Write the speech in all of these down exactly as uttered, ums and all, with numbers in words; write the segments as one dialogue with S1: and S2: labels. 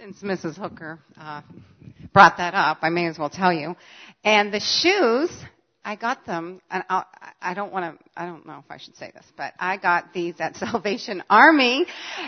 S1: Since Missus Hooker uh, brought that up, I may as well tell you. And the shoes, I got them, and I'll, I don't want to, I don't know if I should say this, but I got these at Salvation Army.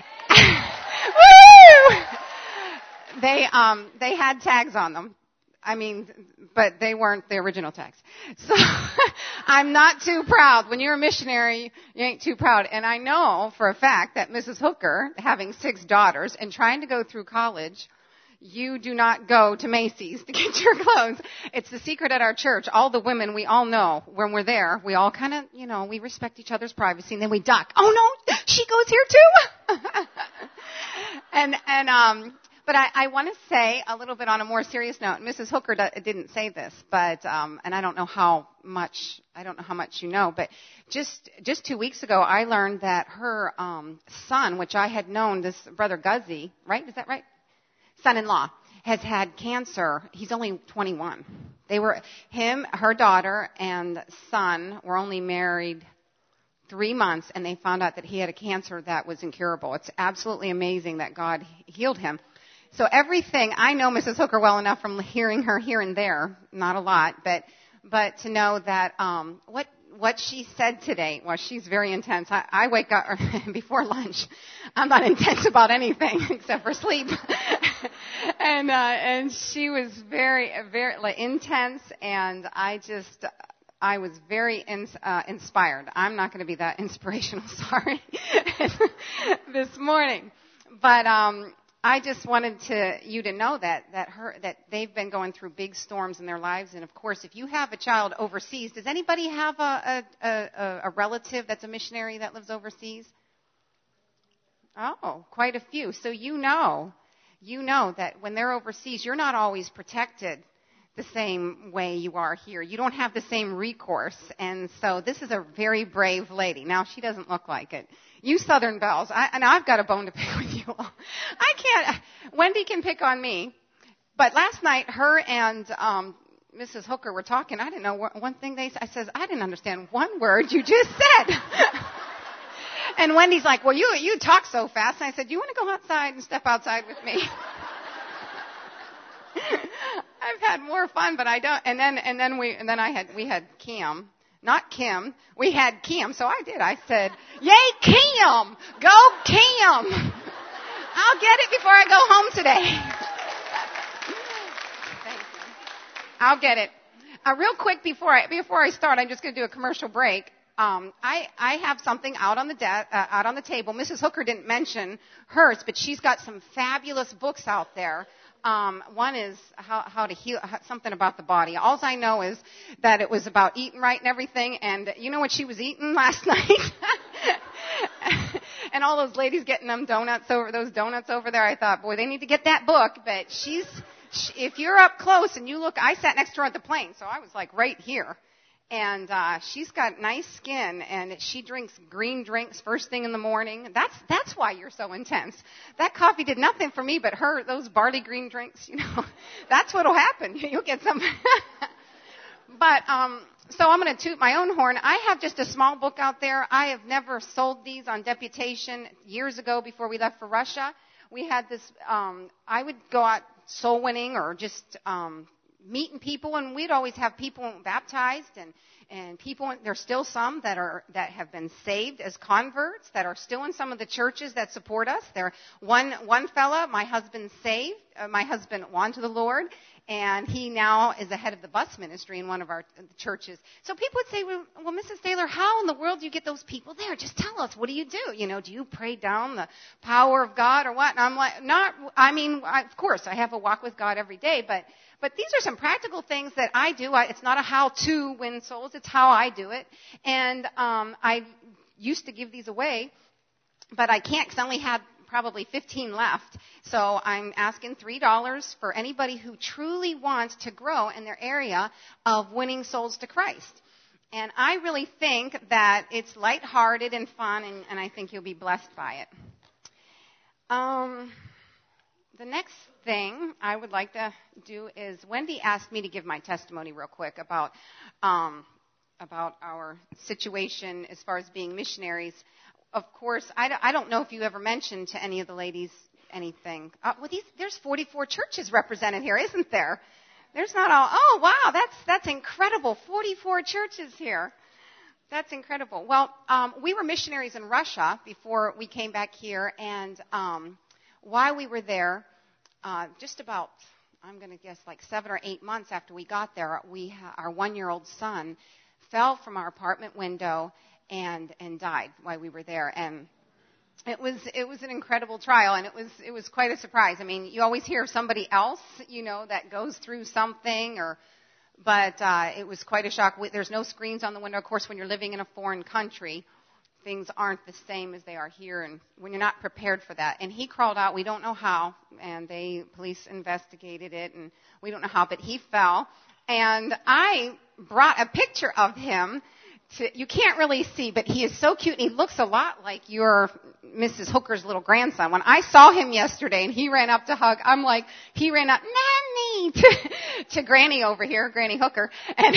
S1: Woo! They, um, they had tags on them. I mean, but they weren't the original tags. So I'm not too proud. When you're a missionary, you ain't too proud. And I know for a fact that Missus Hooker, having six daughters and trying to go through college, you do not go to Macy's to get your clothes. It's the secret at our church. All the women, we all know when we're there, we all kind of, you know, we respect each other's privacy, and then we duck. Oh no, she goes here too. and, and, um, But I, I want to say a little bit on a more serious note. Missus Hooker d- didn't say this, but um, and I don't know how much I don't know how much you know, but just just two weeks ago, I learned that her um, son, which I had known, this brother Guzzy, right? Is that right? Son-in-law has had cancer. He's only twenty-one. They were him, her daughter, and son were only married three months, and they found out that he had a cancer that was incurable. It's absolutely amazing that God healed him. So everything, I know Missus Hooker well enough from hearing her here and there, not a lot, but but to know that um, what what she said today, well, she's very intense. I, I wake up before lunch. I'm not intense about anything except for sleep. and uh, and she was very very like, intense, and I just. I was very in, uh, inspired. I'm not going to be that inspirational, sorry, this morning, but. Um, I just wanted to, you to know that, that her, that they've been going through big storms in their lives. And of course, if you have a child overseas, does anybody have a, a, a, a relative that's a missionary that lives overseas? Oh, quite a few. So you know, you know that when they're overseas, you're not always protected the same way you are here. You don't have the same recourse. And so this is a very brave lady. Now, she doesn't look like it. You Southern Belles, I, and I've got a bone to pick with you all. I can't, Wendy can pick on me. But last night, her and um, Missus Hooker were talking. I didn't know one thing they said. I says, I didn't understand one word you just said. And Wendy's like, well, you you talk so fast. And I said, do you want to go outside and step outside with me? I've had more fun, but I don't. And then and then we and then I had we had Kim. Not Kim. We had Kim, so I did. I said, yay, Kim! Go, Kim! I'll get it before I go home today. Thank you. I'll get it. Uh, real quick before I, before I start, I'm just going to do a commercial break. Um, I, I have something out on the de- uh, out on the table. Missus Hooker didn't mention hers, but she's got some fabulous books out there. Um, one is how, how to heal, something about the body. All I know is that it was about eating right and everything. And you know what she was eating last night? And all those ladies getting them donuts over, those donuts over there. I thought, boy, they need to get that book. But she's, she, if you're up close and you look, I sat next to her at the plane, so I was like right here. And uh, she's got nice skin, and she drinks green drinks first thing in the morning. That's that's why you're so intense. That coffee did nothing for me, but her, those barley green drinks, you know, that's what'll happen. You'll get some. But um, so I'm going to toot my own horn. I have just a small book out there. I have never sold these on deputation. Years ago, before we left for Russia, we had this. Um, I would go out soul winning or just. Um, meeting people, and we'd always have people baptized, and and people, there's still some that are that have been saved as converts that are still in some of the churches that support us. There, one one fella, my husband saved, uh, my husband won to the Lord, and he now is the head of the bus ministry in one of our churches. So people would say, well, well, Missus Taylor, how in the world do you get those people there? Just tell us, what do you do? You know, do you pray down the power of God or what? And I'm like, not, I mean, I, of course, I have a walk with God every day, but But these are some practical things that I do. I, it's not a how-to win souls. It's how I do it. And um, I used to give these away, but I can't because I only had probably fifteen left. So I'm asking three dollars for anybody who truly wants to grow in their area of winning souls to Christ. And I really think that it's lighthearted and fun, and, and I think you'll be blessed by it. Um... The next thing I would like to do is, Wendy asked me to give my testimony real quick about um, about our situation as far as being missionaries. Of course, I don't know if you ever mentioned to any of the ladies anything. Uh, well, these, there's forty-four churches represented here, isn't there? There's not all, oh, wow, that's, that's incredible. forty-four churches here. That's incredible. Well, um, we were missionaries in Russia before we came back here, and um, while we were there, uh, just about, I'm going to guess like seven or eight months after we got there, we ha- our one-year-old son fell from our apartment window and and died while we were there, and it was it was an incredible trial, and it was it was quite a surprise. I mean, you always hear of somebody else, you know, that goes through something, or but uh, it was quite a shock. There's no screens on the window. Of course, when you're living in a foreign country, things aren't the same as they are here, and when you're not prepared for that. And he crawled out. We don't know how, and they police investigated it, and we don't know how, but he fell. And I brought a picture of him. To, you can't really see, but he is so cute, and he looks a lot like your Missus Hooker's little grandson. When I saw him yesterday, and he ran up to hug, I'm like, he ran up, Nanny, to, to Granny over here, Granny Hooker, and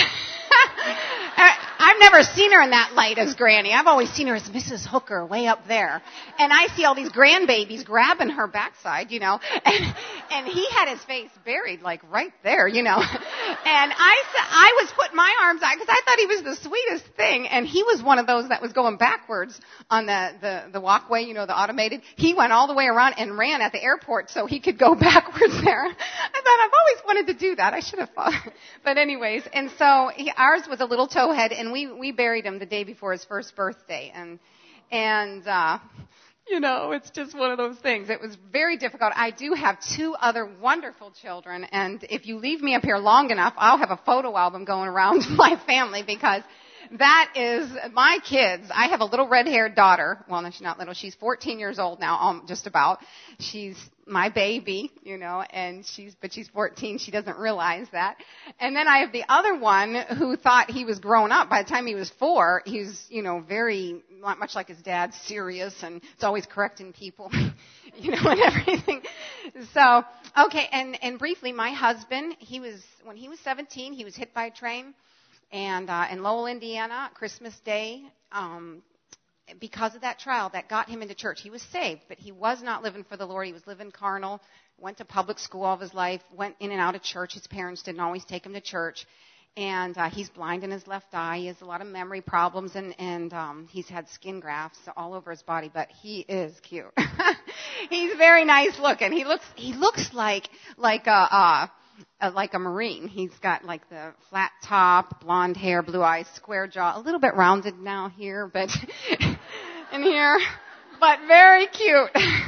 S1: I've never seen her in that light as Granny. I've always seen her as Missus Hooker way up there. And I see all these grandbabies grabbing her backside, you know, and, and he had his face buried like right there, you know. And I, I was putting my arms out because I thought he was the sweetest thing. And he was one of those that was going backwards on the, the, the walkway, you know, the automated. He went all the way around and ran at the airport so he could go backwards there. I thought, I've always wanted to do that. I should have thought. But anyways, and so he, ours was a little towhead, and we, we buried him the day before his first birthday. And, and, uh, you know, it's just one of those things. It was very difficult. I do have two other wonderful children, and if you leave me up here long enough, I'll have a photo album going around my family because that is my kids. I have a little red-haired daughter. Well, no, she's not little. She's fourteen years old now, um, just about. She's my baby, you know, and she's, but she's fourteen. She doesn't realize that. And then I have the other one who thought he was grown up. By the time he was four, he's, you know, very, not much like his dad, serious, and it's always correcting people, you know, and everything. So, okay, and, and briefly, my husband, he was, when he was seventeen, he was hit by a train. And uh, in Lowell, Indiana, Christmas Day, um, because of that trial, that got him into church. He was saved, but he was not living for the Lord. He was living carnal, went to public school all of his life, went in and out of church. His parents didn't always take him to church. And uh, he's blind in his left eye. He has a lot of memory problems, and, and um, he's had skin grafts all over his body, but he is cute. He's very nice looking. He looks he looks like like a... Uh, Uh, like a Marine. He's got like the flat top, blonde hair, blue eyes, square jaw, a little bit rounded now here, but in here, but very cute.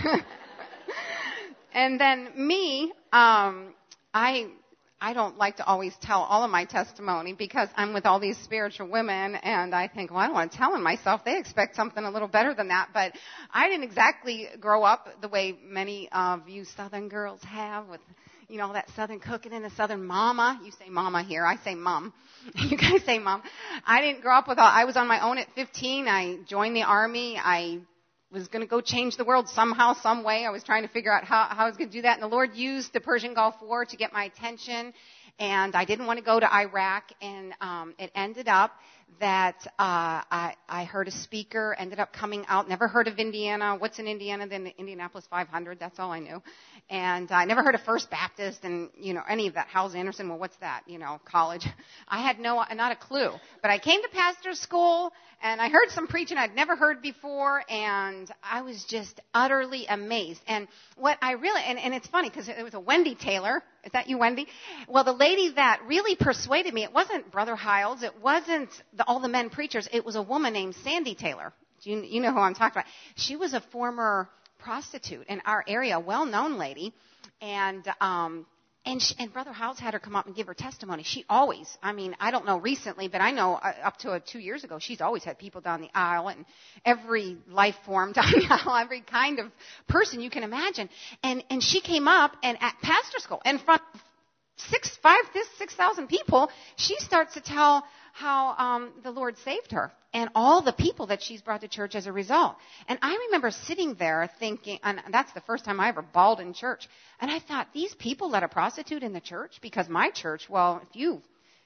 S1: And then me, um, I I don't like to always tell all of my testimony because I'm with all these spiritual women, and I think, well, I don't want to tell them myself. They expect something a little better than that. But I didn't exactly grow up the way many of you Southern girls have with, you know, that Southern cooking and a Southern mama. You say mama here. I say mom. You guys say mom. I didn't grow up with all, I was on my own at fifteen. I joined the Army. I was going to go change the world somehow, some way. I was trying to figure out how, how I was going to do that. And the Lord used the Persian Gulf War to get my attention. And I didn't want to go to Iraq. And um, it ended up that uh, I, I heard a speaker, ended up coming out, never heard of Indiana. What's in Indiana? Then the Indianapolis five hundred. That's all I knew. And I never heard of First Baptist and, you know, any of that. Howes Anderson? Well, what's that? You know, college. I had no, not a clue. But I came to pastor's school, and I heard some preaching I'd never heard before, and I was just utterly amazed. And what I really, and, and it's funny because it was a Wendy Taylor. Is that you, Wendy? Well, the lady that really persuaded me, it wasn't Brother Hiles. It wasn't the, all the men preachers. It was a woman named Sandy Taylor. You, you know who I'm talking about. She was a former prostitute in our area, well-known lady, and um, and she, and Brother Hiles had her come up and give her testimony. She always, I mean, I don't know recently, but I know uh, up to uh, two years ago, she's always had people down the aisle and every life form down the aisle, every kind of person you can imagine. And and she came up and at pastor school in front of six, five, this six thousand people, she starts to tell how um, the Lord saved her and all the people that she's brought to church as a result. And I remember sitting there thinking, and that's the first time I ever bawled in church, and I thought, these people let a prostitute in the church? Because my church, well, if you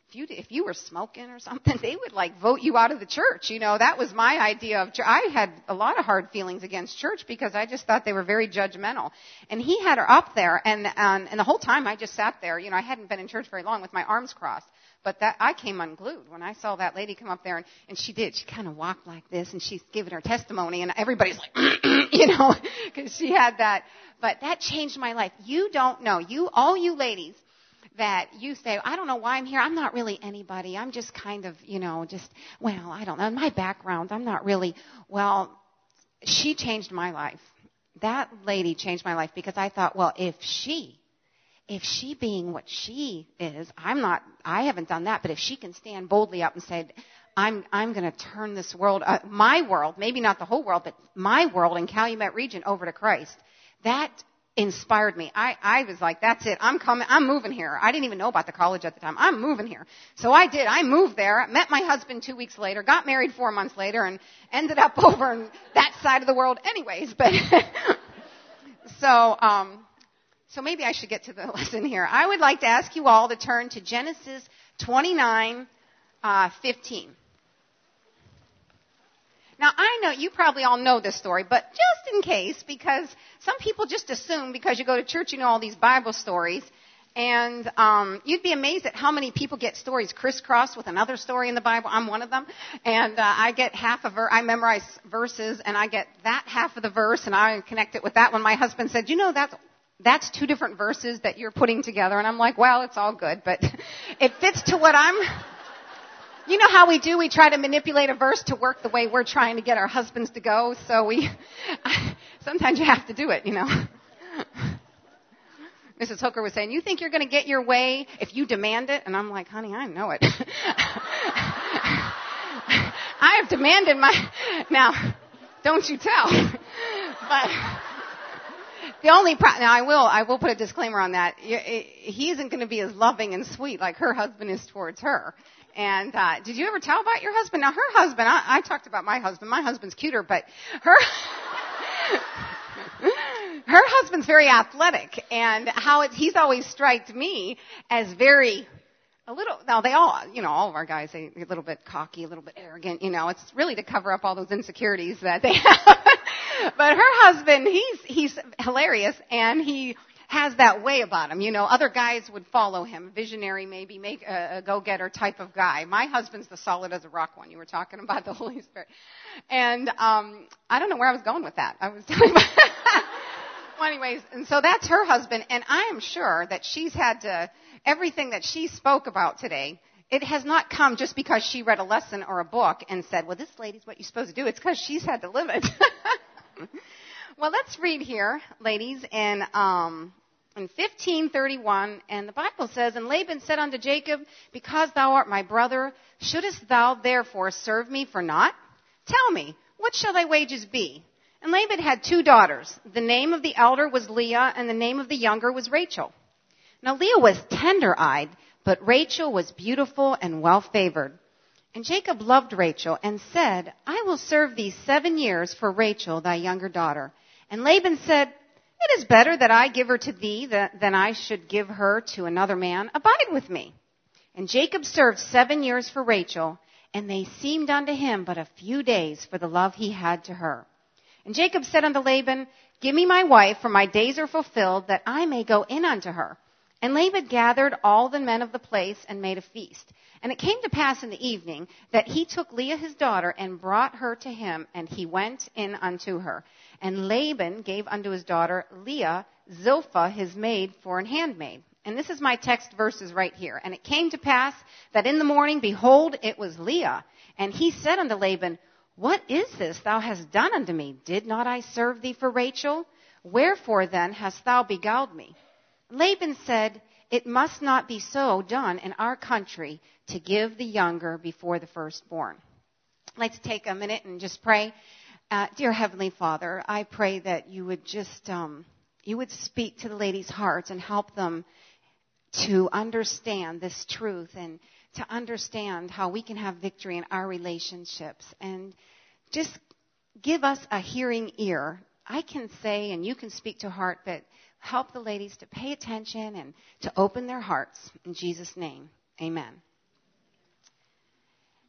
S1: if you if you were smoking or something, they would like vote you out of the church. You know, that was my idea of church. I had a lot of hard feelings against church because I just thought they were very judgmental. And he had her up there, and and, and the whole time I just sat there. You know, I hadn't been in church very long with my arms crossed. But that I came unglued when I saw that lady come up there, and, and she did. She kind of walked like this, and she's giving her testimony, and everybody's like, you know, because she had that. But that changed my life. You don't know. You, all you ladies that you say, I don't know why I'm here. I'm not really anybody. I'm just kind of, you know, just, well, I don't know. My background, I'm not really, well, she changed my life. That lady changed my life because I thought, well, if she If she being what she is, I'm not, I haven't done that, but if she can stand boldly up and say, I'm, I'm going to turn this world, uh, my world, maybe not the whole world, but my world in Calumet region over to Christ, that inspired me. I, I was like, that's it. I'm coming, I'm moving here. I didn't even know about the college at the time. I'm moving here. So I did. I moved there, met my husband two weeks later, got married four months later, and ended up over in that side of the world anyways. But, so, um, So maybe I should get to the lesson here. I would like to ask you all to turn to Genesis twenty-nine, uh, fifteen. Now, I know you probably all know this story, but just in case, because some people just assume because you go to church you know all these Bible stories, and um, you'd be amazed at how many people get stories crisscrossed with another story in the Bible. I'm one of them, and uh, I get half a verse. I memorize verses, and I get that half of the verse, and I connect it with that one. My husband said, you know, that's That's two different verses that you're putting together. And I'm like, well, it's all good, but it fits to what I'm, you know how we do, we try to manipulate a verse to work the way we're trying to get our husbands to go. So we, sometimes you have to do it, you know. Missus Hooker was saying, you think you're going to get your way if you demand it? And I'm like, honey, I know it. I have demanded my, now, don't you tell. But, the only pro- now I will I will put a disclaimer on that. He isn't going to be as loving and sweet like her husband is towards her. And uh, did you ever tell about your husband? Now her husband, I, I talked about my husband. My husband's cuter, but her her husband's very athletic, and how it, he's always striked me as very a little. Now they all, you know, all of our guys are a little bit cocky, a little bit arrogant. You know, it's really to cover up all those insecurities that they have. But her husband, he's he's hilarious, and he has that way about him. You know, other guys would follow him, visionary maybe, make a, a go-getter type of guy. My husband's the solid as a rock one. You were talking about the Holy Spirit. And um I don't know where I was going with that. I was telling about well, anyways, and so that's her husband, and I am sure that she's had to, everything that she spoke about today, it has not come just because she read a lesson or a book and said, well, this lady's what you're supposed to do. It's because she's had to live it. Well, let's read here, ladies, in, um, in fifteen thirty-one, and the Bible says, and Laban said unto Jacob, because thou art my brother, shouldest thou therefore serve me for naught? Tell me, what shall thy wages be? And Laban had two daughters. The name of the elder was Leah, and the name of the younger was Rachel. Now Leah was tender-eyed, but Rachel was beautiful and well-favored. And Jacob loved Rachel and said, I will serve thee seven years for Rachel, thy younger daughter. And Laban said, it is better that I give her to thee than I should give her to another man. Abide with me. And Jacob served seven years for Rachel, and they seemed unto him but a few days for the love he had to her. And Jacob said unto Laban, give me my wife, for my days are fulfilled, that I may go in unto her. And Laban gathered all the men of the place and made a feast. And it came to pass in the evening that he took Leah his daughter and brought her to him, and he went in unto her. And Laban gave unto his daughter Leah Zilpah his maid for an handmaid. And this is my text verses right here. And it came to pass that in the morning, behold, it was Leah. And he said unto Laban, what is this thou hast done unto me? Did not I serve thee for Rachel? Wherefore then hast thou beguiled me? Laban said, it must not be so done in our country to give the younger before the firstborn. I'd like to take a minute and just pray. Uh, dear Heavenly Father, I pray that you would just, um, you would speak to the ladies' hearts and help them to understand this truth and to understand how we can have victory in our relationships. And just give us a hearing ear. I can say, and you can speak to heart, but help the ladies to pay attention and to open their hearts. In Jesus' name, amen.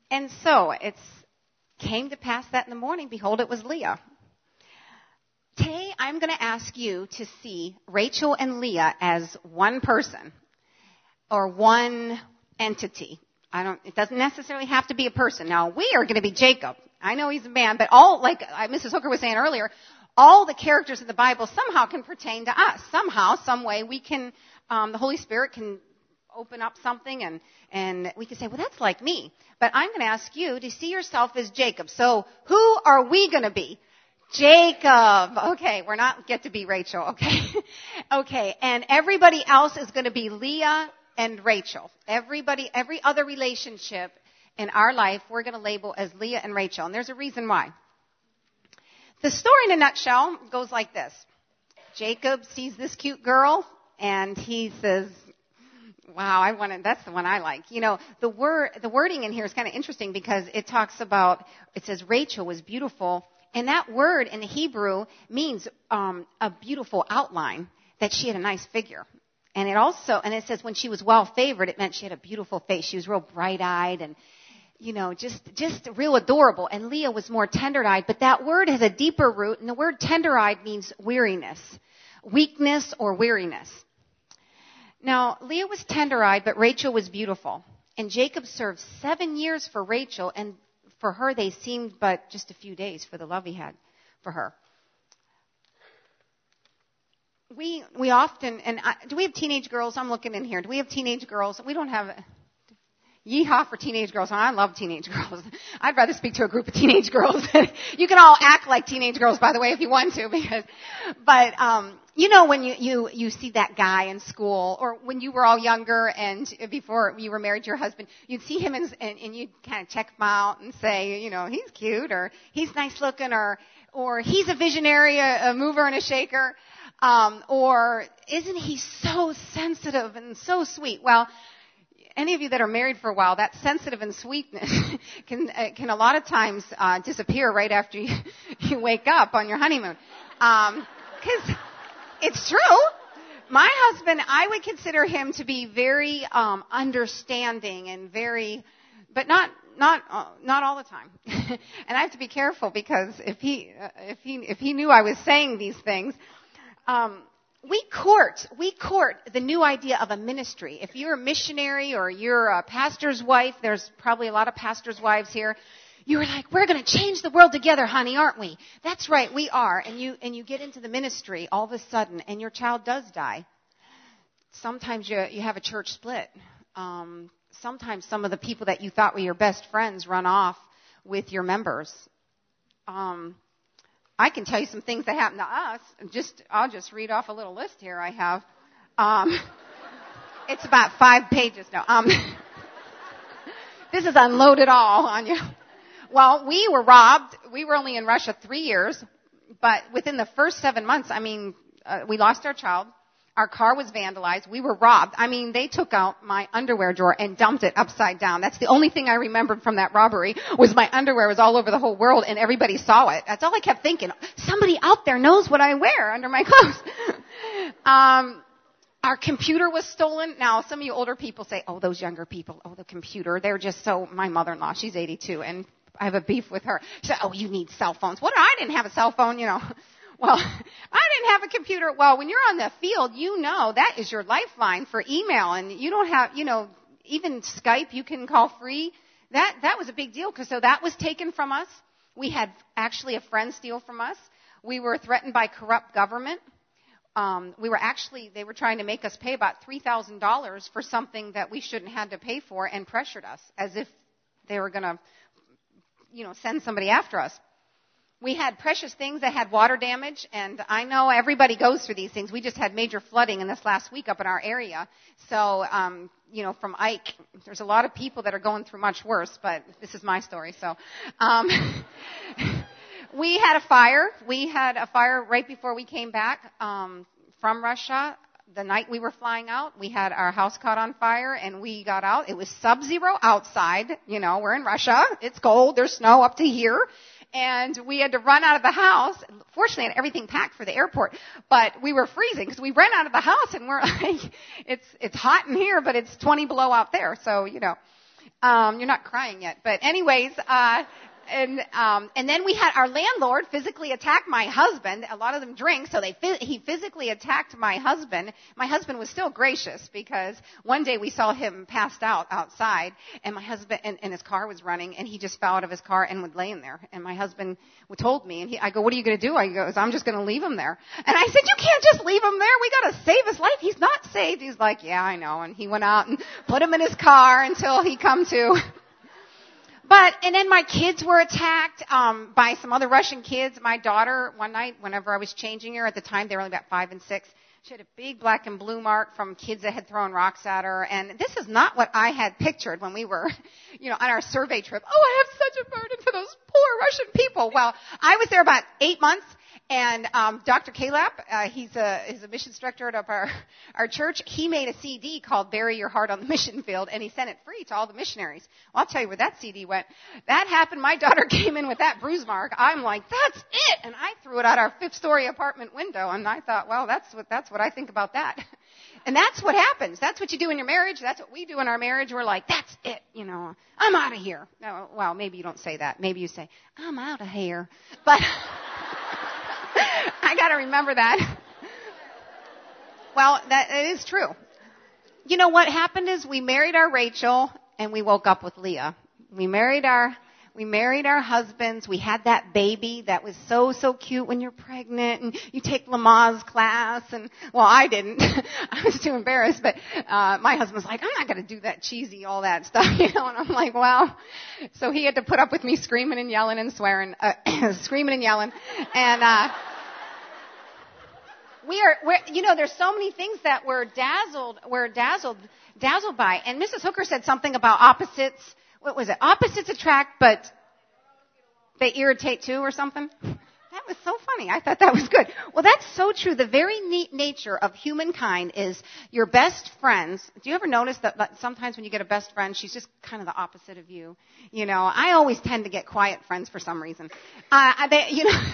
S1: And so it came to pass that in the morning, behold, it was Leah. Today, I'm going to ask you to see Rachel and Leah as one person or one entity. I don't, it doesn't necessarily have to be a person. Now, we are going to be Jacob. I know he's a man, but all, like Missus Hooker was saying earlier, all the characters in the Bible somehow can pertain to us. Somehow, some way, we can, um, the Holy Spirit can open up something and, and we can say, well, that's like me. But I'm going to ask you to see yourself as Jacob. So who are we going to be? Jacob. Okay, we're not get to be Rachel. Okay. Okay, and everybody else is going to be Leah and Rachel. Everybody, every other relationship in our life, we're going to label as Leah and Rachel. And there's a reason why. The story in a nutshell goes like this. Jacob sees this cute girl and he says, wow, I want to, that's the one I like. You know, the word, the wording in here is kind of interesting because it talks about, it says Rachel was beautiful. And that word in the Hebrew means um, a beautiful outline, that she had a nice figure. And it also, and it says when she was well favored, it meant she had a beautiful face. She was real bright-eyed and, you know, just just real adorable. And Leah was more tender-eyed. But that word has a deeper root, and the word tender-eyed means weariness, weakness or weariness. Now, Leah was tender-eyed, but Rachel was beautiful. And Jacob served seven years for Rachel, and for her, they seemed but just a few days for the love he had for her. We we often, and I, do we have teenage girls? I'm looking in here. Do we have teenage girls? We don't have, yeehaw for teenage girls. I love teenage girls. I'd rather speak to a group of teenage girls. You can all act like teenage girls, by the way, if you want to, because, but, um, you know, when you, you, you see that guy in school, or when you were all younger and before you were married to your husband, you'd see him and, and, and you'd kind of check him out and say, you know, he's cute, or he's nice looking, or, or he's a visionary, a, a mover and a shaker, um, or isn't he so sensitive and so sweet? Well, any of you that are married for a while, that sensitive and sweetness can, uh, can a lot of times, uh, disappear right after you, you wake up on your honeymoon. Um, cause, it's true. My husband, I would consider him to be very um, understanding and very, but not not uh, not all the time. And I have to be careful because if he uh, if he if he knew I was saying these things, um, we court we court the new idea of a ministry. If you're a missionary or you're a pastor's wife, there's probably a lot of pastors' wives here. You were like, we're going to change the world together, honey, aren't we? That's right, we are. And you and you get into the ministry all of a sudden, and your child does die. Sometimes you you have a church split. Um, sometimes some of the people that you thought were your best friends run off with your members. Um, I can tell you some things that happened to us. Just I'll just read off a little list here I have. Um, it's about five pages now. Um, this is unloaded all on you. Well, we were robbed. We were only in Russia three years, but within the first seven months, I mean, uh, we lost our child. Our car was vandalized. We were robbed. I mean, they took out my underwear drawer and dumped it upside down. That's the only thing I remembered from that robbery was my underwear was all over the whole world and everybody saw it. That's all I kept thinking. Somebody out there knows what I wear under my clothes. um, Our computer was stolen. Now, some of you older people say, oh, those younger people, oh, the computer. They're just so, my mother-in-law, she's eighty-two, and I have a beef with her. She said, oh, you need cell phones. What? I didn't have a cell phone, you know. Well, I didn't have a computer. Well, when you're on the field, you know that is your lifeline for email. And you don't have, you know, even Skype you can call free. That that was a big deal because so that was taken from us. We had actually a friend steal from us. We were threatened by corrupt government. Um, we were actually, they were trying to make us pay about three thousand dollars for something that we shouldn't have to pay for and pressured us as if they were going to, you know, send somebody after us. We had precious things that had water damage, and I know everybody goes through these things. We just had major flooding in this last week up in our area. So, um, you know, from Ike, there's a lot of people that are going through much worse, but this is my story. So, um, we had a fire. We had a fire right before we came back um, from Russia. The night we were flying out, we had our house caught on fire, and we got out. It was sub-zero outside. You know, we're in Russia. It's cold. There's snow up to here. And we had to run out of the house. Fortunately, I had everything packed for the airport, but we were freezing because we ran out of the house and we're like, it's, it's hot in here, but it's twenty below out there. So, you know, Um, you're not crying yet. But anyways, uh, and, um, and then we had our landlord physically attack my husband. A lot of them drink, so they, he physically attacked my husband. My husband was still gracious because one day we saw him passed out outside and my husband, and, and his car was running and he just fell out of his car and was laying there. And my husband told me, and he, I go, what are you going to do? I goes, I'm just going to leave him there. And I said, you can't just leave him there. We got to save his life. He's not saved. He's like, yeah, I know. And he went out and put him in his car until he come to. But, and then my kids were attacked, um, by some other Russian kids. My daughter, one night, whenever I was changing her, at the time, they were only about five and six, she had a big black and blue mark from kids that had thrown rocks at her. And this is not what I had pictured when we were, you know, on our survey trip. Oh, I have such a burden for those poor Russian people. Well, I was there about eight months. And um, Doctor Caleb, uh, he's a he's a missions director at our our church. He made a C D called "Bury Your Heart on the Mission Field," and he sent it free to all the missionaries. Well, I'll tell you where that C D went. That happened. My daughter came in with that bruise mark. I'm like, that's it, and I threw it out our fifth story apartment window. And I thought, well, that's what that's what I think about that. And that's what happens. That's what you do in your marriage. That's what we do in our marriage. We're like, that's it. You know, I'm out of here. No, well, maybe you don't say that. Maybe you say, I'm out of here. But I got to remember that. Well, that it is true. You know what happened is we married our Rachel and we woke up with Leah. We married our we married our husbands. We had that baby that was so so cute when you're pregnant and you take Lamaze class and well I didn't. I was too embarrassed, but uh my husband was like, I'm not going to do that cheesy all that stuff, you know, and I'm like, well, so he had to put up with me screaming and yelling and swearing, uh, screaming and yelling and uh We are, we're, you know, there's so many things that we're dazzled, we're dazzled, dazzled by. And Missus Hooker said something about opposites. What was it? Opposites attract, but they irritate too, or something. That was so funny. I thought that was good. Well, that's so true. The very neat nature of humankind is your best friends. Do you ever notice that, that sometimes when you get a best friend, she's just kind of the opposite of you? You know, I always tend to get quiet friends for some reason. Uh, they, you know.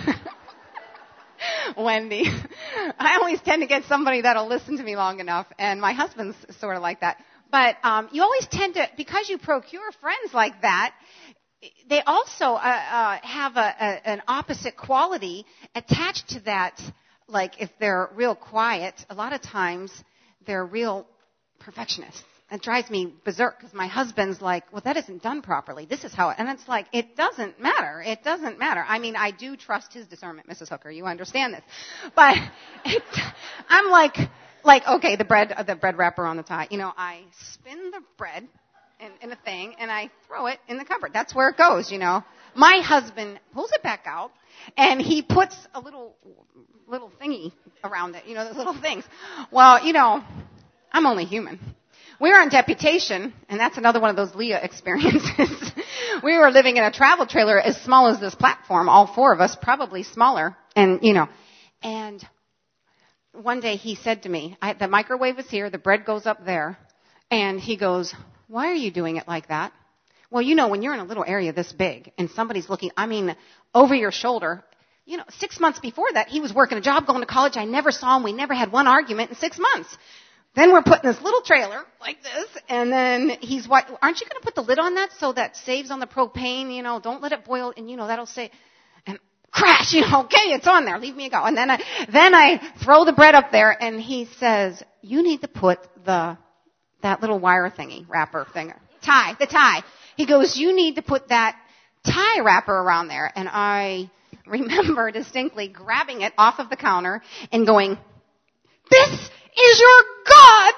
S1: Wendy. I always tend to get somebody that'll listen to me long enough, and my husband's sort of like that. But um, you always tend to, because you procure friends like that, they also uh, uh, have a, a, an opposite quality attached to that. Like if they're real quiet, a lot of times they're real perfectionists. It drives me berserk because my husband's like, well, that isn't done properly. This is how it, and it's like, it doesn't matter. It doesn't matter. I mean, I do trust his discernment, Missus Hooker. You understand this. But it, I'm like, like, okay, the bread, the bread wrapper on the tie. You know, I spin the bread in, in a thing and I throw it in the cupboard. That's where it goes, you know. My husband pulls it back out and he puts a little, little thingy around it, you know, the little things. Well, you know, I'm only human. We were on deputation, and that's another one of those Leah experiences. We were living in a travel trailer as small as this platform, all four of us, probably smaller, and, you know, and one day he said to me, I, the microwave is here, the bread goes up there, and he goes, why are you doing it like that? Well, you know, when you're in a little area this big, and somebody's looking, I mean, over your shoulder, you know, six months before that, he was working a job, going to college, I never saw him, we never had one argument in six months. Then we're putting this little trailer like this, and then he's what? Aren't you going to put the lid on that so that saves on the propane? You know, don't let it boil, and you know that'll say, and crash. You know, okay, it's on there. Leave me go. And then I, then I throw the bread up there, and he says, you need to put the that little wire thingy wrapper thing, tie, the tie. He goes, you need to put that tie wrapper around there, and I remember distinctly grabbing it off of the counter and going, this is your God.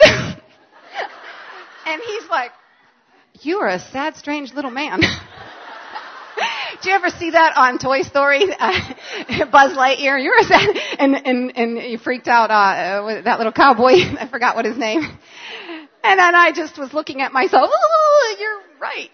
S1: And he's like, you are a sad, strange little man. Do you ever see that on Toy Story? Uh, Buzz Lightyear, you're a sad, and, and, and he freaked out, uh, that little cowboy. I forgot what his name. And then I just was looking at myself, oh, you're right.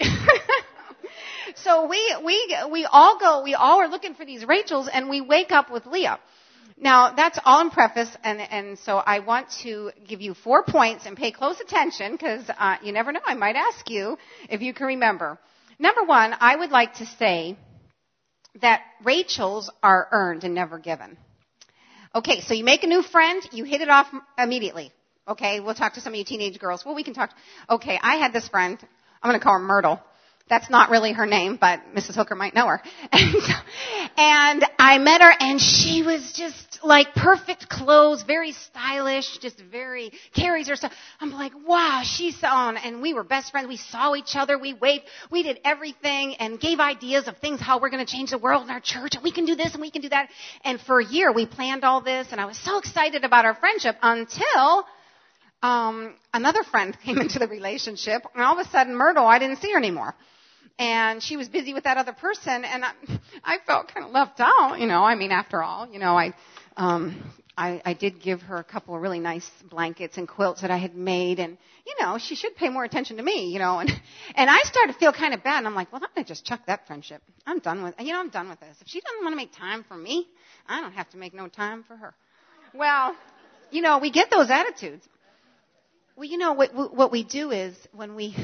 S1: So we, we, we all go, we all are looking for these Rachels, and we wake up with Leah. Now, that's all in preface, and, and so I want to give you four points and pay close attention because uh, you never know. I might ask you if you can remember. Number one, I would like to say that Rachels are earned and never given. Okay, so you make a new friend, you hit it off immediately. Okay, we'll talk to some of you teenage girls. Well, we can talk. Okay, I had this friend. I'm going to call her Myrtle. That's not really her name, but Missus Hooker might know her. And, so, and I met her, and she was just like perfect clothes, very stylish, just very, carries herself. I'm like, wow, she's on. And we were best friends. We saw each other. We waved. We did everything and gave ideas of things, how we're going to change the world in our church. And we can do this and we can do that. And for a year, we planned all this. And I was so excited about our friendship until um, another friend came into the relationship. And all of a sudden, Myrtle, I didn't see her anymore. And she was busy with that other person, and I, I felt kind of left out, you know. I mean, after all, you know, I, um, I, I did give her a couple of really nice blankets and quilts that I had made, and you know, she should pay more attention to me, you know. And and I started to feel kind of bad, and I'm like, well, I'm gonna just chuck that friendship. I'm done with, you know, I'm done with this. If she doesn't want to make time for me, I don't have to make no time for her. Well, you know, we get those attitudes. Well, you know, what what we do is when we.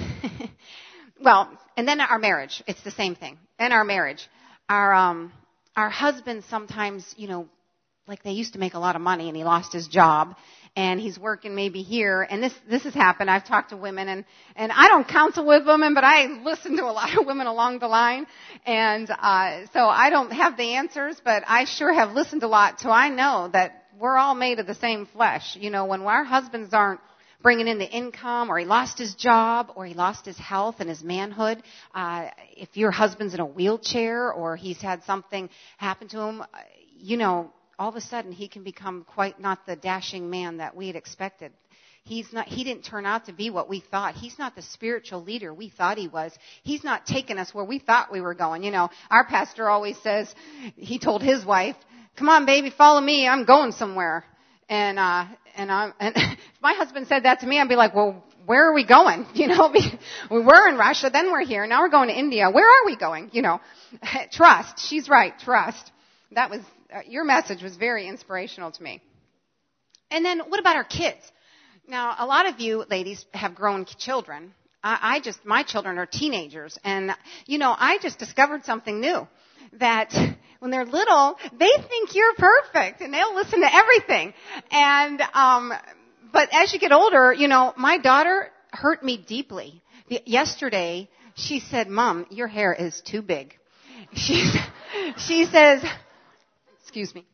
S1: Well, and then our marriage, it's the same thing. In our marriage, our um, our husbands sometimes, you know, like they used to make a lot of money and he lost his job and he's working maybe here. And this this has happened. I've talked to women and and I don't counsel with women, but I listen to a lot of women along the line. And uh, so I don't have the answers, but I sure have listened a lot. So I know that we're all made of the same flesh. You know, when our husbands aren't bringing in the income, or he lost his job, or he lost his health and his manhood. Uh, if your husband's in a wheelchair, or he's had something happen to him, you know, all of a sudden he can become quite not the dashing man that we had expected. He's not, he didn't turn out to be what we thought. He's not the spiritual leader we thought he was. He's not taking us where we thought we were going. You know, our pastor always says, he told his wife, come on, baby, follow me. I'm going somewhere. And, uh, and I, and if my husband said that to me, I'd be like, well, where are we going? You know, we were in Russia, then we're here, now we're going to India. Where are we going? You know, trust. She's right, trust. That was, uh, your message was very inspirational to me. And then what about our kids? Now, a lot of you ladies have grown children. I, I just, my children are teenagers. And, you know, I just discovered something new. That when they're little, they think you're perfect and they'll listen to everything. And, um, but as you get older, you know, my daughter hurt me deeply. Yesterday, she said, Mom, your hair is too big. She, she says, excuse me.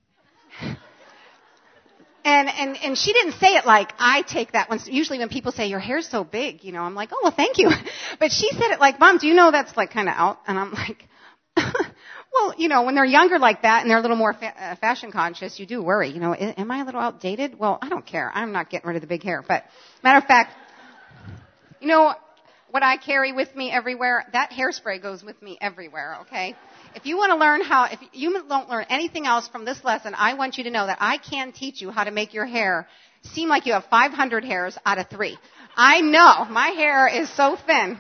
S1: And, and, and she didn't say it like I take that one. Usually when people say your hair's so big, you know, I'm like, oh, well, thank you. But she said it like, Mom, do you know that's like kind of out? And I'm like, well, you know, when they're younger like that and they're a little more fa- uh, fashion conscious, you do worry. You know, am I a little outdated? Well, I don't care. I'm not getting rid of the big hair. But matter of fact, you know what I carry with me everywhere? That hairspray goes with me everywhere, okay? If you want to learn how, if you don't learn anything else from this lesson, I want you to know that I can teach you how to make your hair seem like you have five hundred hairs out of three. I know. My hair is so thin.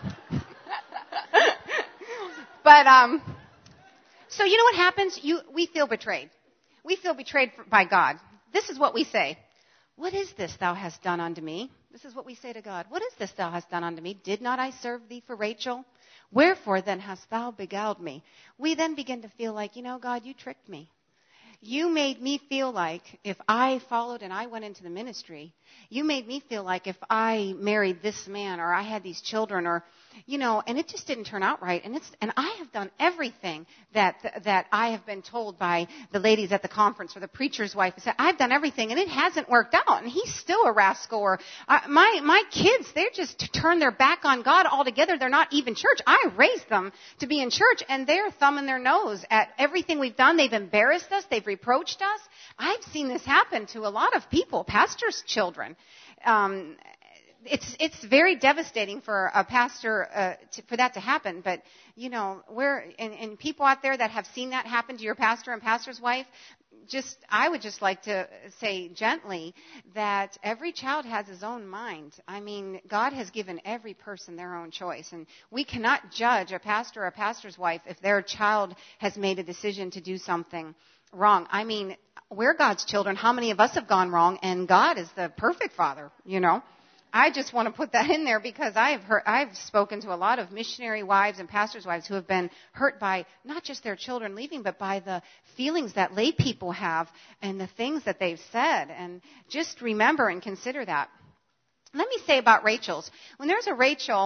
S1: But, um, so you know what happens? You, we feel betrayed. We feel betrayed by God. This is what we say. What is this thou hast done unto me? This is what we say to God. What is this thou hast done unto me? Did not I serve thee for Rachel? Wherefore then hast thou beguiled me? We then begin to feel like, you know, God, you tricked me. You made me feel like if I followed and I went into the ministry, you made me feel like if I married this man or I had these children or, you know, and it just didn't turn out right. And it's, and I have done everything that, that I have been told by the ladies at the conference or the preacher's wife. I said, I've done everything and it hasn't worked out. And he's still a rascal. Or uh, my, my kids, they're just turned their back on God altogether. They're not even church. I raised them to be in church and they're thumbing their nose at everything we've done. They've embarrassed us. They've reproached us. I've seen this happen to a lot of people, pastors' children. Um, It's it's very devastating for a pastor uh, to, for that to happen. But you know, we're and, and people out there that have seen that happen to your pastor and pastor's wife. Just I would just like to say gently that every child has his own mind. I mean, God has given every person their own choice, and we cannot judge a pastor or a pastor's wife if their child has made a decision to do something wrong. I mean, we're God's children. How many of us have gone wrong? And God is the perfect Father. You know. I just want to put that in there because I've heard, I've spoken to a lot of missionary wives and pastors' wives who have been hurt by not just their children leaving, but by the feelings that lay people have and the things that they've said. And just remember and consider that. Let me say about Rachel's. When there's a Rachel,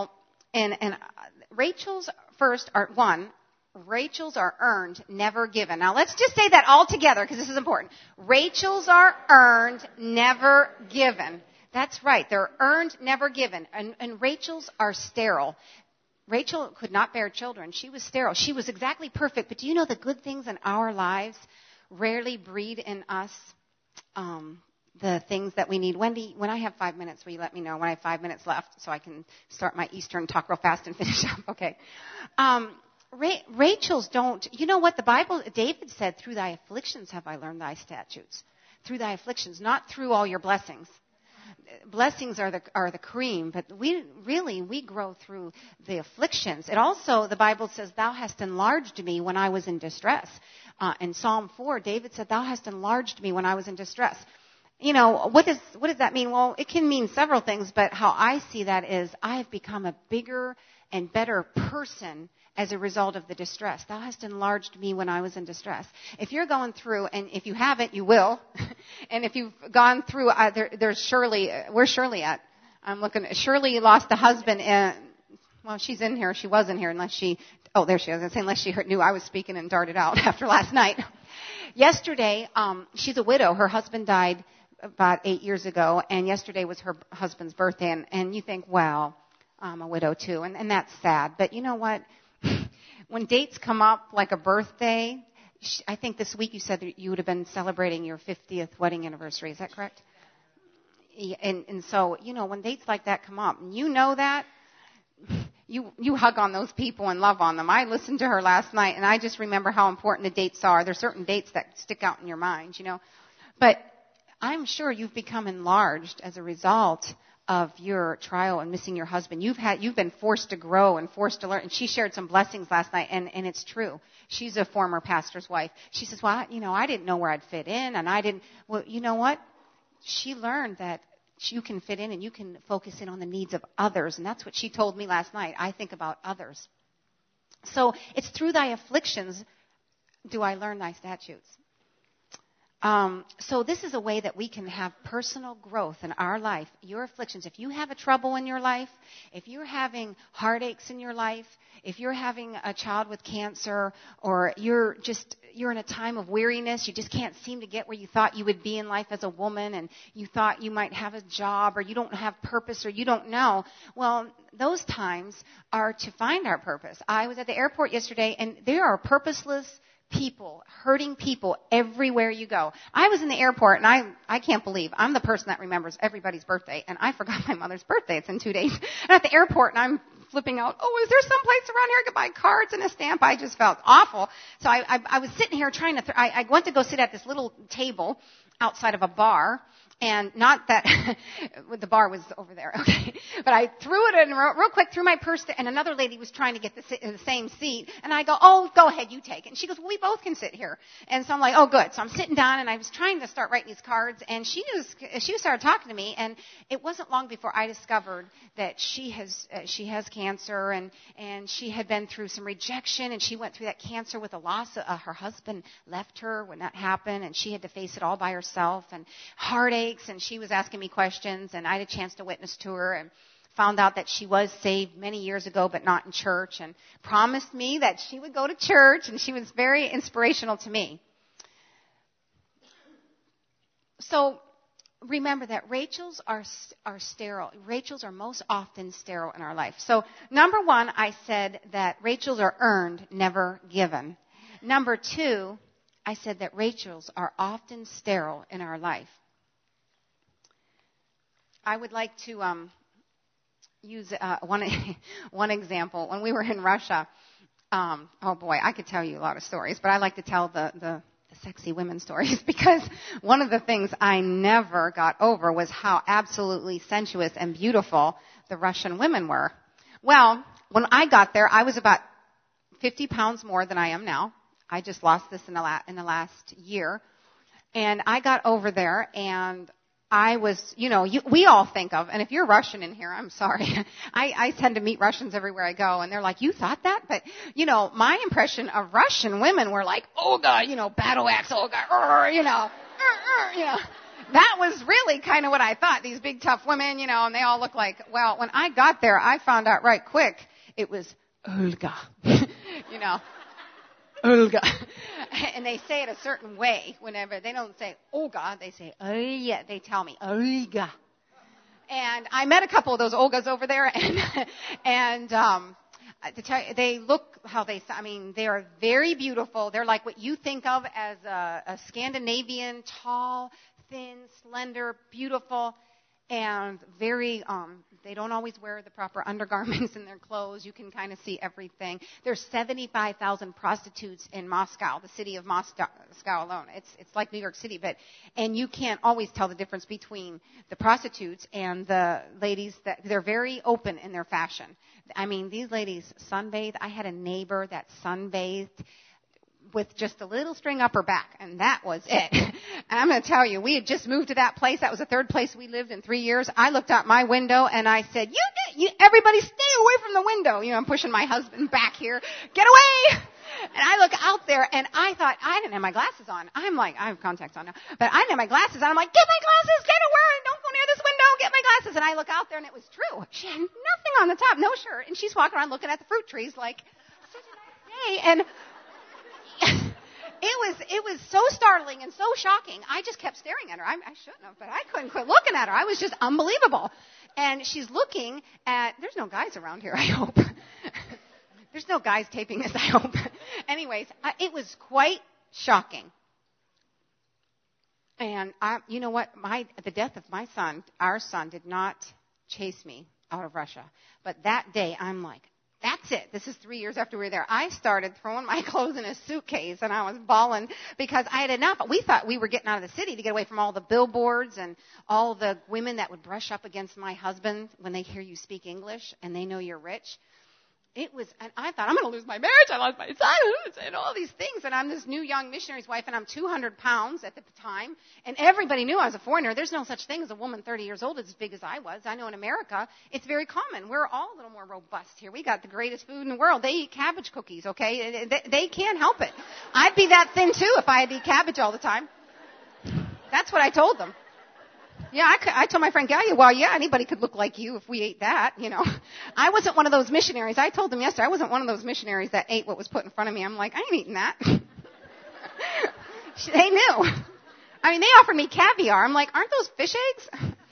S1: And, and Rachel's first are, one, Rachel's are earned, never given. Now let's just say that all together because this is important. Rachel's are earned, never given. That's right. They're earned, never given. And, and Rachel's are sterile. Rachel could not bear children. She was sterile. She was exactly perfect. But do you know the good things in our lives rarely breed in us um, the things that we need? Wendy, when I have five minutes, will you let me know when I have five minutes left so I can start my Eastern talk real fast and finish up? Okay. Um, Ra- Rachel's don't, you know what the Bible, David said, through thy afflictions have I learned thy statutes. Through thy afflictions, not through all your blessings. Blessings are the are the cream, but we really we grow through the afflictions. It also, the Bible says, thou hast enlarged me when I was in distress. Uh, in Psalm four, David said, thou hast enlarged me when I was in distress. You know, what does what does that mean? Well, it can mean several things, but how I see that is I have become a bigger and better person as a result of the distress. Thou hast enlarged me when I was in distress. If you're going through, and if you haven't, you will. And if you've gone through, uh, there, there's Shirley. Where's Shirley at? I'm looking. Shirley lost a husband. And, well, she's in here. She was in here unless she, oh, there she is. I was going to say unless she heard, knew I was speaking and darted out after last night. Yesterday, um, she's a widow. Her husband died about eight years ago, and yesterday was her husband's birthday. And, and you think, well, I'm a widow too, and, and that's sad. But you know what? When dates come up like a birthday, I think this week you said that you would have been celebrating your fiftieth wedding anniversary. Is that correct? And, and so, you know, when dates like that come up, and you know that, you you hug on those people and love on them. I listened to her last night, and I just remember how important the dates are. There's certain dates that stick out in your mind, you know. But I'm sure you've become enlarged as a result of your trial and missing your husband. You've had, you've been forced to grow and forced to learn. And she shared some blessings last night, and, and it's true. She's a former pastor's wife. She says, well, I, you know, I didn't know where I'd fit in, and I didn't, well, you know what? She learned that you can fit in and you can focus in on the needs of others. And that's what she told me last night. I think about others. So it's through thy afflictions do I learn thy statutes. Um, so this is a way that we can have personal growth in our life. Your afflictions, if you have a trouble in your life, if you're having heartaches in your life, if you're having a child with cancer, or you're just, you're in a time of weariness, you just can't seem to get where you thought you would be in life as a woman, and you thought you might have a job, or you don't have purpose, or you don't know, well, those times are to find our purpose. I was at the airport yesterday, and there are purposeless people, hurting people everywhere you go. I was in the airport, and I I can't believe I'm the person that remembers everybody's birthday, and I forgot my mother's birthday. It's in two days. And at the airport, and I'm flipping out, oh, is there some place around here I could buy cards and a stamp? I just felt awful. So I I, I was sitting here trying to, th- I, I went to go sit at this little table outside of a bar. And not that, the bar was over there, okay. But I threw it in real, real quick, threw my purse, to, and another lady was trying to get the, the same seat. And I go, oh, go ahead, you take it. And she goes, well, we both can sit here. And so I'm like, oh, good. So I'm sitting down, and I was trying to start writing these cards. And she was, she started talking to me, and it wasn't long before I discovered that she has, uh, she has cancer, and, and she had been through some rejection, and she went through that cancer with a loss. Uh, her husband left her when that happened, and she had to face it all by herself, and heartache. And she was asking me questions, and I had a chance to witness to her, and found out that she was saved many years ago, but not in church, and promised me that she would go to church, and she was very inspirational to me. So remember that Rachel's are are sterile. Rachel's are most often sterile in our life. So number one, I said that Rachel's are earned, never given. Number two, I said that Rachel's are often sterile in our life. I would like to um, use uh, one one example. When we were in Russia, um, oh boy, I could tell you a lot of stories, but I like to tell the, the, the sexy women stories, because one of the things I never got over was how absolutely sensuous and beautiful the Russian women were. Well, when I got there, I was about fifty pounds more than I am now. I just lost this in the, la- in the last year. And I got over there, and I was, you know, you, we all think of, and if you're Russian in here, I'm sorry. I, I tend to meet Russians everywhere I go, and they're like, you thought that? But, you know, my impression of Russian women were like, Olga, you know, battle axe, Olga, you know, you know. that was really kind of what I thought. These big tough women, you know, and they all look like, well, when I got there, I found out right quick it was Olga, you know, Olga. And they say it a certain way whenever. They don't say Olga, they say Olga. They tell me Olga. And I met a couple of those Olgas over there, and and um, to tell you, they look how they. I mean, they are very beautiful. They're like what you think of as a, a Scandinavian, tall, thin, slender, beautiful, and very. Um, they don't always wear the proper undergarments in their clothes. You can kind of see everything. There's seventy-five thousand prostitutes in Moscow, the city of Moscow alone. It's it's like New York City, but and you can't always tell the difference between the prostitutes and the ladies that they're very open in their fashion. I mean, these ladies sunbathe. I had a neighbor that sunbathed with just a little string up her back, and that was it. And I'm going to tell you, we had just moved to that place. That was the third place we lived in three years. I looked out my window, and I said, you, you everybody stay away from the window. You know, I'm pushing my husband back here. Get away! And I look out there, and I thought, I didn't have my glasses on. I'm like, I have contacts on now, but I didn't have my glasses on. I'm like, get my glasses, get away, don't go near this window, get my glasses. And I look out there, and it was true. She had nothing on the top, no shirt, and she's walking around looking at the fruit trees like, such a nice day. And It was it was so startling and so shocking. I just kept staring at her. I, I shouldn't have, but I couldn't quit looking at her. I was just unbelievable. And she's looking at, there's no guys around here, I hope. There's no guys taping this, I hope. Anyways, I, it was quite shocking. And I, you know what? My the death of my son, our son, did not chase me out of Russia. But that day, I'm like, that's it. This is three years after we were there. I started throwing my clothes in a suitcase, and I was bawling because I had enough. We thought we were getting out of the city to get away from all the billboards and all the women that would brush up against my husband when they hear you speak English and they know you're rich. It was, and I thought, I'm going to lose my marriage. I lost my son, and all these things. And I'm this new young missionary's wife, and I'm two hundred pounds at the time. And everybody knew I was a foreigner. There's no such thing as a woman thirty years old as big as I was. I know in America, it's very common. We're all a little more robust here. We got the greatest food in the world. They eat cabbage cookies, okay? They, they can't help it. I'd be that thin, too, if I had to eat cabbage all the time. That's what I told them. Yeah, I, could, I told my friend Galia, well, yeah, anybody could look like you if we ate that, you know. I wasn't one of those missionaries. I told them yesterday, I wasn't one of those missionaries that ate what was put in front of me. I'm like, I ain't eating that. They knew. I mean, they offered me caviar. I'm like, aren't those fish eggs?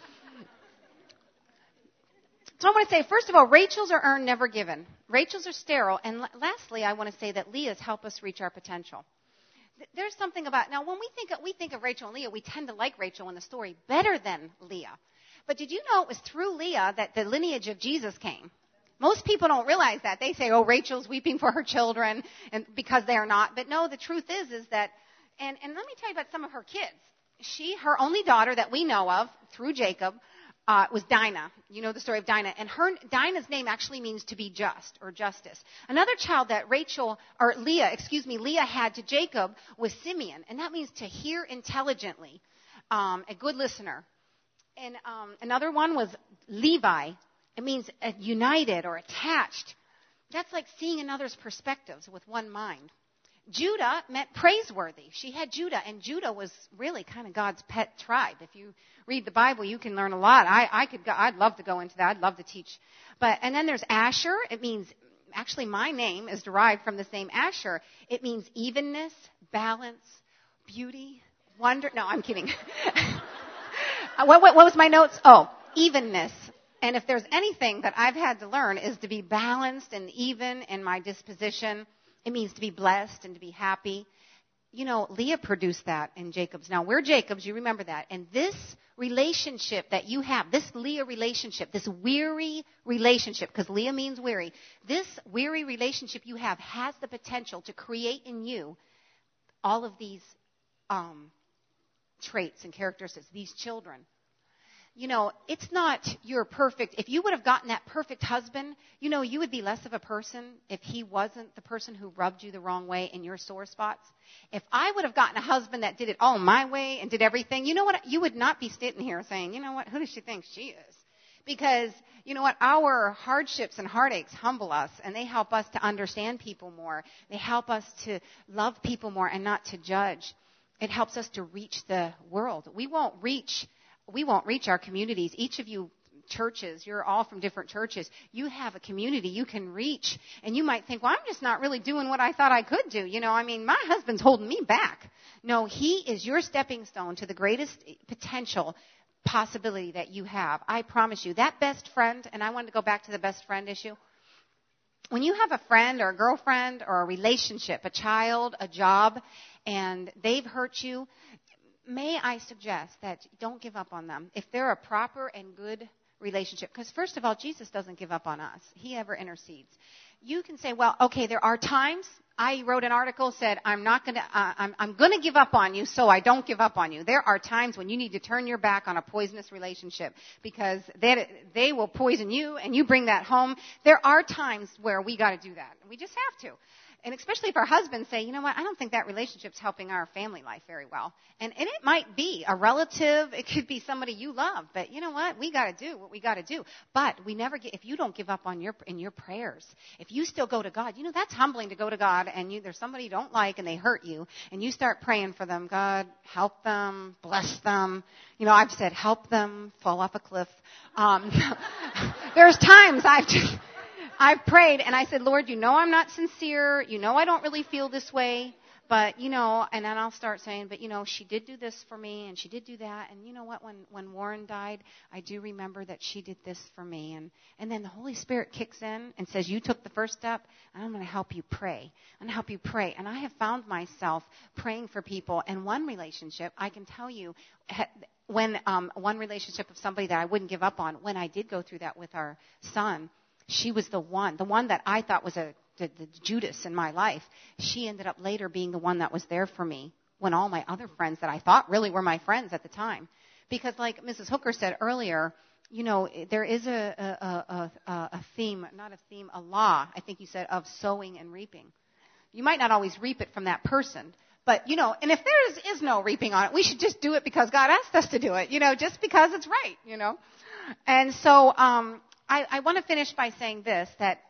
S1: So I want to say, first of all, Rachel's are earned, never given. Rachel's are sterile. And lastly, I want to say that Leah's help us reach our potential. There's something about, now when we think of, we think of Rachel and Leah, we tend to like Rachel in the story better than Leah. But did you know it was through Leah that the lineage of Jesus came? Most people don't realize that. They say, oh, Rachel's weeping for her children and because they are not. But no, the truth is, is that, and, and let me tell you about some of her kids. She, her only daughter that we know of through Jacob, Uh, was Dinah. You know the story of Dinah. And her, Dinah's name actually means to be just or justice. Another child that Rachel, or Leah, excuse me, Leah had to Jacob was Simeon. And that means to hear intelligently, um, a good listener. And um, another one was Levi. It means uh, united or attached. That's like seeing another's perspectives with one mind. Judah meant praiseworthy. She had Judah, and Judah was really kind of God's pet tribe. If you read the Bible, you can learn a lot. I, I could go, I'd love to go into that. I'd love to teach. But and then there's Asher. It means, actually my name is derived from this name Asher. It means evenness, balance, beauty, wonder. No, I'm kidding. what, what, what was my notes? Oh, evenness. And if there's anything that I've had to learn is to be balanced and even in my disposition. It means to be blessed and to be happy. You know, Leah produced that in Jacob's. Now, we're Jacob's, you remember that. And this relationship that you have, this Leah relationship, this weary relationship, because Leah means weary, this weary relationship you have has the potential to create in you all of these um, traits and characteristics, these children. You know, it's not you're perfect. If you would have gotten that perfect husband, you know, you would be less of a person if he wasn't the person who rubbed you the wrong way in your sore spots. If I would have gotten a husband that did it all my way and did everything, you know what? You would not be sitting here saying, you know what, who does she think she is? Because, you know what, our hardships and heartaches humble us, and they help us to understand people more. They help us to love people more and not to judge. It helps us to reach the world. We won't reach, we won't reach our communities. Each of you churches, you're all from different churches. You have a community you can reach, and you might think, well, I'm just not really doing what I thought I could do. You know, I mean, my husband's holding me back. No, he is your stepping stone to the greatest potential possibility that you have. I promise you, that best friend, and I wanted to go back to the best friend issue. When you have a friend or a girlfriend or a relationship, a child, a job, and they've hurt you, may I suggest that don't give up on them. If they're a proper and good relationship, because first of all, Jesus doesn't give up on us. He ever intercedes. You can say, well, okay, there are times. I wrote an article, said, I'm not going to, uh, I'm, I'm going to give up on you, so I don't give up on you. There are times when you need to turn your back on a poisonous relationship because they, they will poison you and you bring that home. There are times where we got to do that. We just have to. And especially if our husbands say, you know what, I don't think that relationship's helping our family life very well. And, and it might be a relative. It could be somebody you love. But you know what? We got to do what we got to do. But we never get, if you don't give up on your, in your prayers, if you still go to God, you know, that's humbling to go to God and you, there's somebody you don't like and they hurt you and you start praying for them. God, help them, bless them. You know, I've said, help them fall off a cliff. Um, there's times I've just, I've prayed and I said, Lord, you know I'm not sincere. You know I don't really feel this way. But, you know, and then I'll start saying, but, you know, she did do this for me and she did do that. And you know what? When when Warren died, I do remember that she did this for me. And, and then the Holy Spirit kicks in and says, you took the first step, and I'm going to help you pray. I'm going to help you pray. And I have found myself praying for people. And one relationship, I can tell you, when um, one relationship of somebody that I wouldn't give up on, when I did go through that with our son, she was the one, the one that I thought was a the, the Judas in my life. She ended up later being the one that was there for me when all my other friends that I thought really were my friends at the time. Because like Missus Hooker said earlier, you know, there is a, a, a, a theme, not a theme, a law, I think you said, of sowing and reaping. You might not always reap it from that person. But, you know, and if there is, is no reaping on it, we should just do it because God asked us to do it, you know, just because it's right, you know. And so, um, I, I want to finish by saying this, that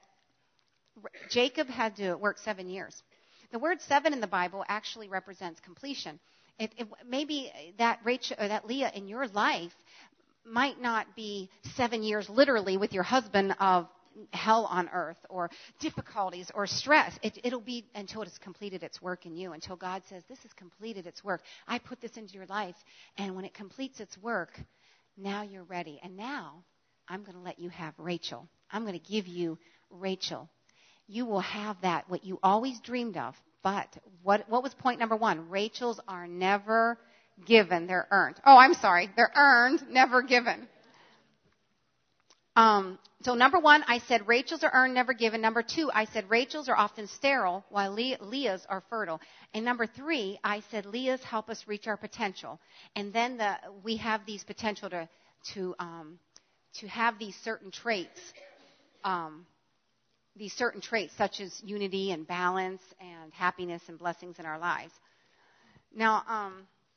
S1: Jacob had to work seven years. The word seven in the Bible actually represents completion. It, it, maybe that Rachel or that Leah in your life might not be seven years literally with your husband of hell on earth or difficulties or stress. It, it'll be until it has completed its work in you, until God says, this has completed its work. I put this into your life, and when it completes its work, now you're ready. And now I'm going to let you have Rachel. I'm going to give you Rachel. You will have that, what you always dreamed of. But what what was point number one? Rachels are never given. They're earned. Oh, I'm sorry. They're earned, never given. Um, so number one, I said Rachels are earned, never given. Number two, I said Rachels are often sterile while Le- Leah's are fertile. And number three, I said Leah's help us reach our potential. And then the we have these potential to to um, to have these certain traits, um, these certain traits such as unity and balance and happiness and blessings in our lives. Now, um,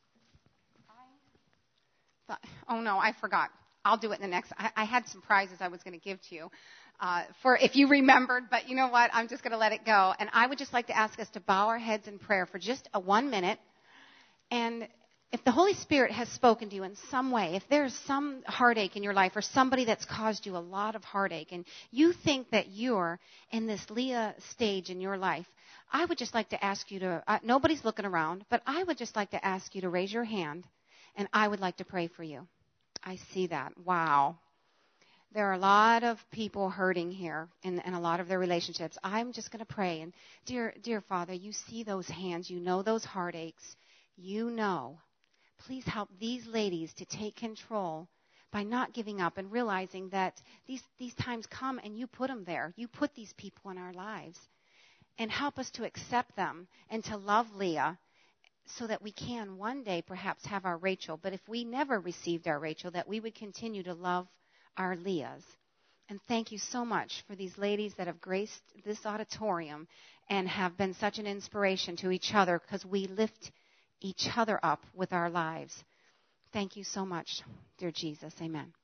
S1: I thought, oh no, I forgot. I'll do it in the next. I, I had some prizes I was going to give to you uh, for if you remembered, but you know what? I'm just going to let it go. And I would just like to ask us to bow our heads in prayer for just a one minute. And if the Holy Spirit has spoken to you in some way, if there's some heartache in your life or somebody that's caused you a lot of heartache and you think that you're in this Leah stage in your life, I would just like to ask you to, uh, nobody's looking around, but I would just like to ask you to raise your hand and I would like to pray for you. I see that. Wow. There are a lot of people hurting here in, in a lot of their relationships. I'm just going to pray. And dear, dear Father, you see those hands. You know those heartaches. You know. Please help these ladies to take control by not giving up and realizing that these, these times come and you put them there. You put these people in our lives. And help us to accept them and to love Leah so that we can one day perhaps have our Rachel. But if we never received our Rachel, that we would continue to love our Leahs. And thank you so much for these ladies that have graced this auditorium and have been such an inspiration to each other because we lift each other up with our lives. Thank you so much, dear Jesus. Amen.